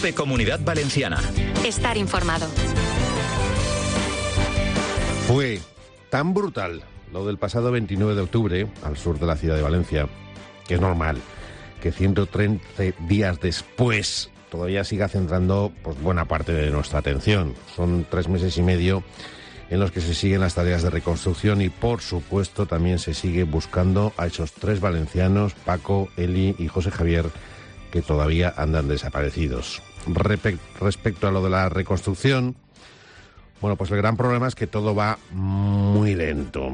COPE Comunidad Valenciana. Estar informado. Fue tan brutal lo del pasado 29 de octubre, al sur de la ciudad de Valencia, que es normal que 130 días después todavía siga centrando pues, buena parte de nuestra atención. Son 3 meses y medio en los que se siguen las tareas de reconstrucción y, por supuesto, también se sigue buscando a esos 3 valencianos, Paco, Eli y José Javier, que todavía andan desaparecidos. Respecto a lo de la reconstrucción, bueno, pues el gran problema es que todo va muy lento,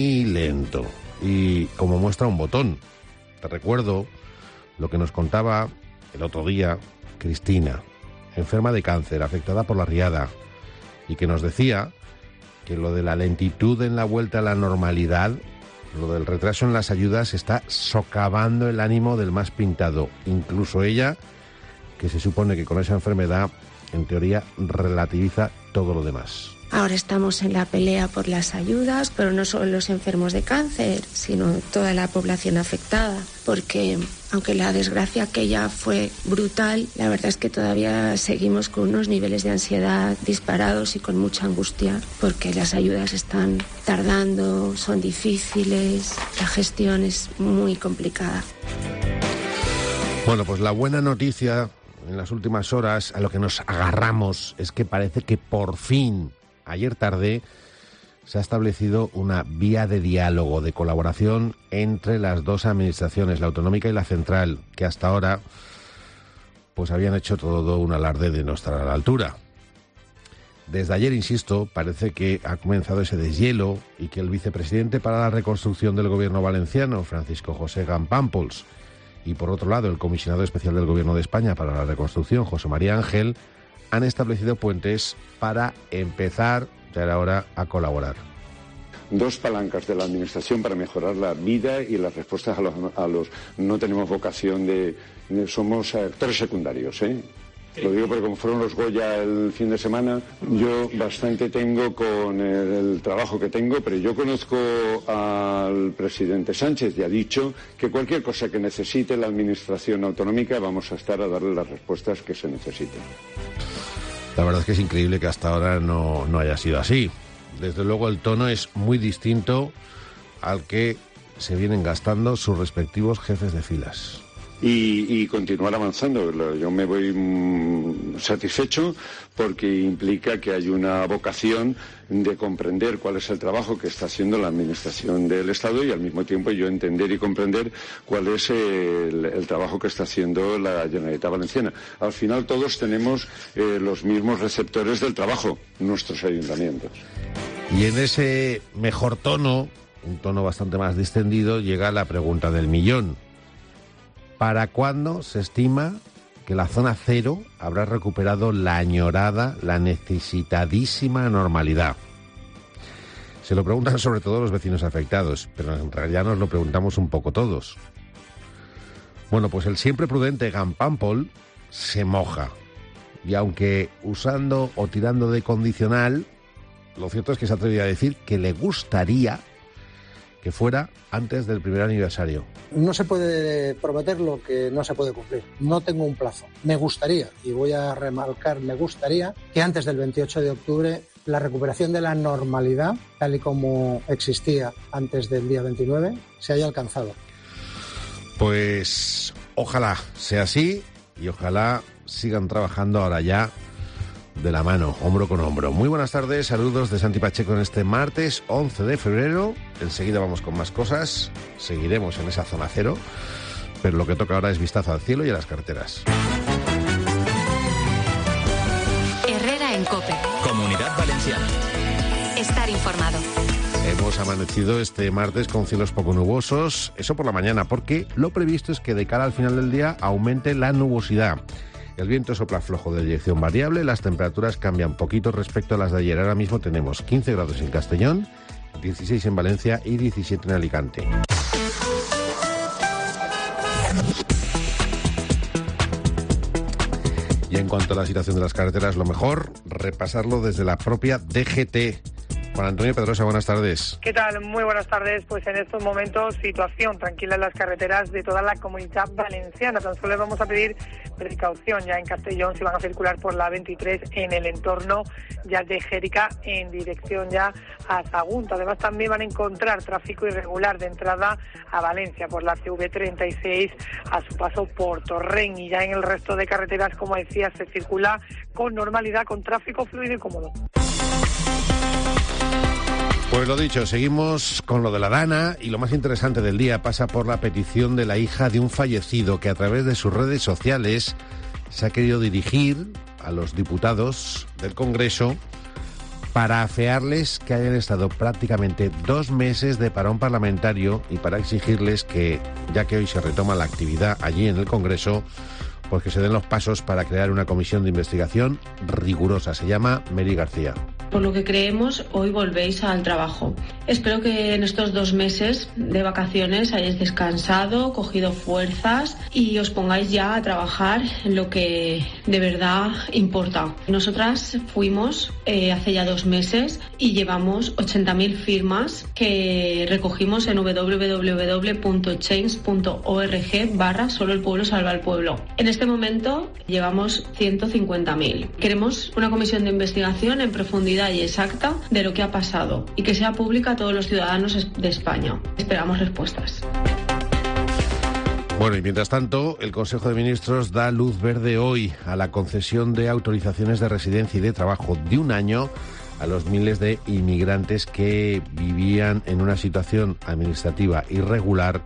y como muestra un botón. Te recuerdo lo que nos contaba el otro día Cristina, enferma de cáncer, afectada por la riada, y que nos decía que lo de la lentitud en la vuelta a la normalidad, lo del retraso en las ayudas, está socavando el ánimo del más pintado. Incluso ella, que se supone que con esa enfermedad, en teoría, relativiza todo lo demás. Ahora estamos en la pelea por las ayudas, pero no solo los enfermos de cáncer, sino toda la población afectada, porque aunque la desgracia aquella fue brutal, la verdad es que todavía seguimos con unos niveles de ansiedad disparados y con mucha angustia, porque las ayudas están tardando, son difíciles, la gestión es muy complicada. Bueno, pues la buena noticia en las últimas horas, a lo que nos agarramos, es que parece que por fin, ayer tarde, se ha establecido una vía de diálogo, de colaboración entre las dos administraciones, la autonómica y la central, que hasta ahora pues habían hecho todo un alarde de no estar a la altura. Desde ayer, insisto, parece que ha comenzado ese deshielo y que el vicepresidente para la reconstrucción del gobierno valenciano, Francisco José Campampols, y por otro lado el comisionado especial del Gobierno de España para la reconstrucción, José María Ángel, han establecido puentes para empezar, ya era hora, a colaborar. 2 palancas de la Administración para mejorar la vida y las respuestas a los no tenemos vocación somos actores secundarios, Lo digo porque como fueron los Goya el fin de semana, yo bastante tengo con el trabajo que tengo, pero yo conozco al presidente Sánchez y ha dicho que cualquier cosa que necesite la Administración autonómica vamos a estar a darle las respuestas que se necesiten. La verdad es que es increíble que hasta ahora no haya sido así. Desde luego el tono es muy distinto al que se vienen gastando sus respectivos jefes de filas. Y continuar avanzando. Yo me voy satisfecho porque implica que hay una vocación de comprender cuál es el trabajo que está haciendo la Administración del Estado y al mismo tiempo yo entender y comprender cuál es el trabajo que está haciendo la Generalitat Valenciana. Al final todos tenemos los mismos receptores del trabajo, nuestros ayuntamientos. Y en ese mejor tono, un tono bastante más distendido, llega la pregunta del millón. ¿Para cuándo se estima que la zona cero habrá recuperado la añorada, la necesitadísima normalidad? Se lo preguntan sobre todo los vecinos afectados, pero en realidad nos lo preguntamos un poco todos. Bueno, pues el siempre prudente Campampol se moja. Y aunque usando o tirando de condicional, lo cierto es que se atrevía a decir que le gustaría que fuera antes del primer aniversario. No se puede prometer lo que no se puede cumplir. No tengo un plazo. Me gustaría, y voy a remarcar, me gustaría que antes del 28 de octubre la recuperación de la normalidad, tal y como existía antes del día 29, se haya alcanzado. Pues ojalá sea así y ojalá sigan trabajando ahora ya de la mano, hombro con hombro. Muy buenas tardes, saludos de Santi Pacheco en este martes 11 de febrero. Enseguida vamos con más cosas, seguiremos en esa zona cero, pero lo que toca ahora es vistazo al cielo y a las carreteras. Herrera en COPE. Comunidad Valenciana. Estar informado. Hemos amanecido este martes con cielos poco nubosos, eso por la mañana, porque lo previsto es que de cara al final del día aumente la nubosidad. El viento sopla flojo de dirección variable, las temperaturas cambian poquito respecto a las de ayer. Ahora mismo tenemos 15 grados en Castellón, 16 en Valencia y 17 en Alicante. Y en cuanto a la situación de las carreteras, lo mejor, repasarlo desde la propia DGT. Juan Antonio Pedrosa, buenas tardes. ¿Qué tal? Muy buenas tardes. Pues en estos momentos situación tranquila en las carreteras de toda la Comunidad Valenciana. Tan solo les vamos a pedir precaución ya en Castellón si van a circular por la 23 en el entorno ya de Xèrica en dirección ya a Sagunto. Además también van a encontrar tráfico irregular de entrada a Valencia por la CV36 a su paso por Torrent, y ya en el resto de carreteras, como decía, se circula con normalidad, con tráfico fluido y cómodo. Pues lo dicho, seguimos con lo de la Dana, y lo más interesante del día pasa por la petición de la hija de un fallecido que a través de sus redes sociales se ha querido dirigir a los diputados del Congreso para afearles que hayan estado prácticamente 2 meses de parón parlamentario y para exigirles que, ya que hoy se retoma la actividad allí en el Congreso, pues que se den los pasos para crear una comisión de investigación rigurosa. Se llama Mary García. Por lo que creemos, hoy volvéis al trabajo. Espero que en estos 2 meses de vacaciones hayáis descansado, cogido fuerzas y os pongáis ya a trabajar en lo que de verdad importa. Nosotras fuimos hace ya 2 meses y llevamos 80.000 firmas que recogimos en www.change.org/solo el pueblo salva al pueblo. En este momento llevamos 150.000. Queremos una comisión de investigación en profundidad y exacta de lo que ha pasado y que sea pública a todos los ciudadanos de España. Esperamos respuestas. Bueno, y mientras tanto, el Consejo de Ministros da luz verde hoy a la concesión de autorizaciones de residencia y de trabajo de 1 año a los miles de inmigrantes que vivían en una situación administrativa irregular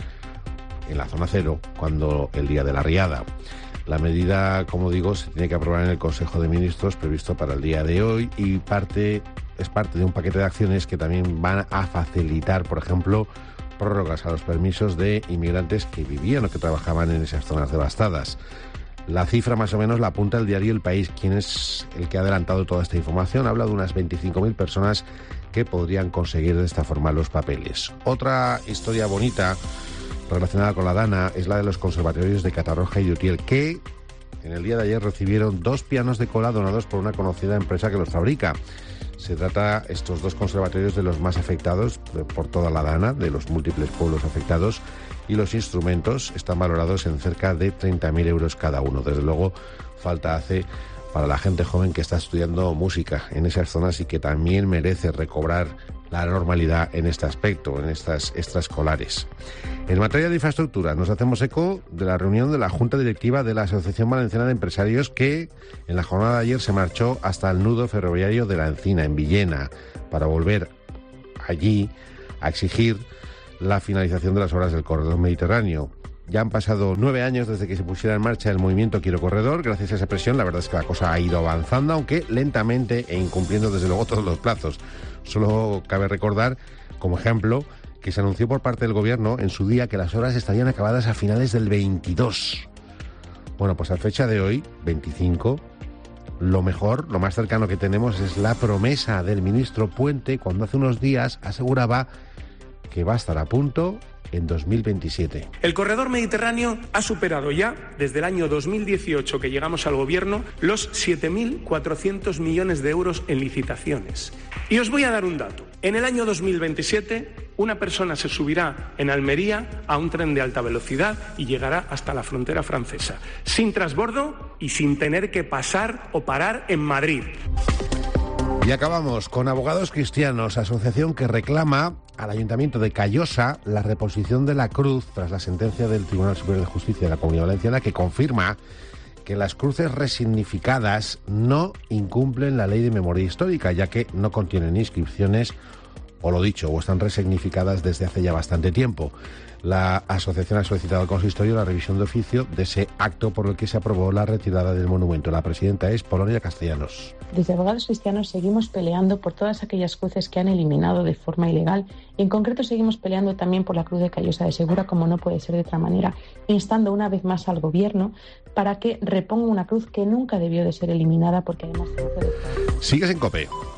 en la zona cero cuando el día de la riada. La medida, como digo, se tiene que aprobar en el Consejo de Ministros previsto para el día de hoy y es parte de un paquete de acciones que también van a facilitar, por ejemplo, prórrogas a los permisos de inmigrantes que vivían o que trabajaban en esas zonas devastadas. La cifra más o menos la apunta el diario El País, quien es el que ha adelantado toda esta información. Habla de unas 25.000 personas que podrían conseguir de esta forma los papeles. Otra historia bonita relacionada con la Dana es la de los conservatorios de Catarroja y de Utiel, que en el día de ayer recibieron 2 pianos de cola donados por una conocida empresa que los fabrica. Se trata, estos 2 conservatorios, de los más afectados por toda la Dana, de los múltiples pueblos afectados, y los instrumentos están valorados en cerca de 30.000 euros cada uno. Desde luego, falta hace para la gente joven que está estudiando música en esas zonas y que también merece recobrar la normalidad en este aspecto, en estas extraescolares. En materia de infraestructura, nos hacemos eco de la reunión de la Junta Directiva de la Asociación Valenciana de Empresarios, que en la jornada de ayer se marchó hasta el nudo ferroviario de La Encina, en Villena, para volver allí a exigir la finalización de las obras del corredor mediterráneo. Ya han pasado 9 años desde que se pusiera en marcha el movimiento Quiero Corredor. Gracias a esa presión, la verdad es que la cosa ha ido avanzando, aunque lentamente e incumpliendo desde luego todos los plazos. Solo cabe recordar, como ejemplo, que se anunció por parte del Gobierno en su día que las obras estarían acabadas a finales del 22. Bueno, pues a fecha de hoy, 25, lo mejor, lo más cercano que tenemos es la promesa del ministro Puente, cuando hace unos días aseguraba que va a estar a punto en 2027. El corredor mediterráneo ha superado ya, desde el año 2018 que llegamos al gobierno, los 7.400 millones de euros en licitaciones. Y os voy a dar un dato. En el año 2027, una persona se subirá en Almería a un tren de alta velocidad y llegará hasta la frontera francesa, sin transbordo y sin tener que pasar o parar en Madrid. Y acabamos con Abogados Cristianos, asociación que reclama al Ayuntamiento de Callosa la reposición de la cruz tras la sentencia del Tribunal Superior de Justicia de la Comunidad Valenciana, que confirma que las cruces resignificadas no incumplen la ley de memoria histórica, ya que no contienen inscripciones o lo dicho, o están resignificadas desde hace ya bastante tiempo. La asociación ha solicitado al consistorio la revisión de oficio de ese acto por el que se aprobó la retirada del monumento. La presidenta es Polonia Castellanos. Desde Abogados Cristianos seguimos peleando por todas aquellas cruces que han eliminado de forma ilegal y en concreto seguimos peleando también por la cruz de Callosa de Segura, como no puede ser de otra manera, instando una vez más al Gobierno para que reponga una cruz que nunca debió de ser eliminada porque además... Sigues en COPE.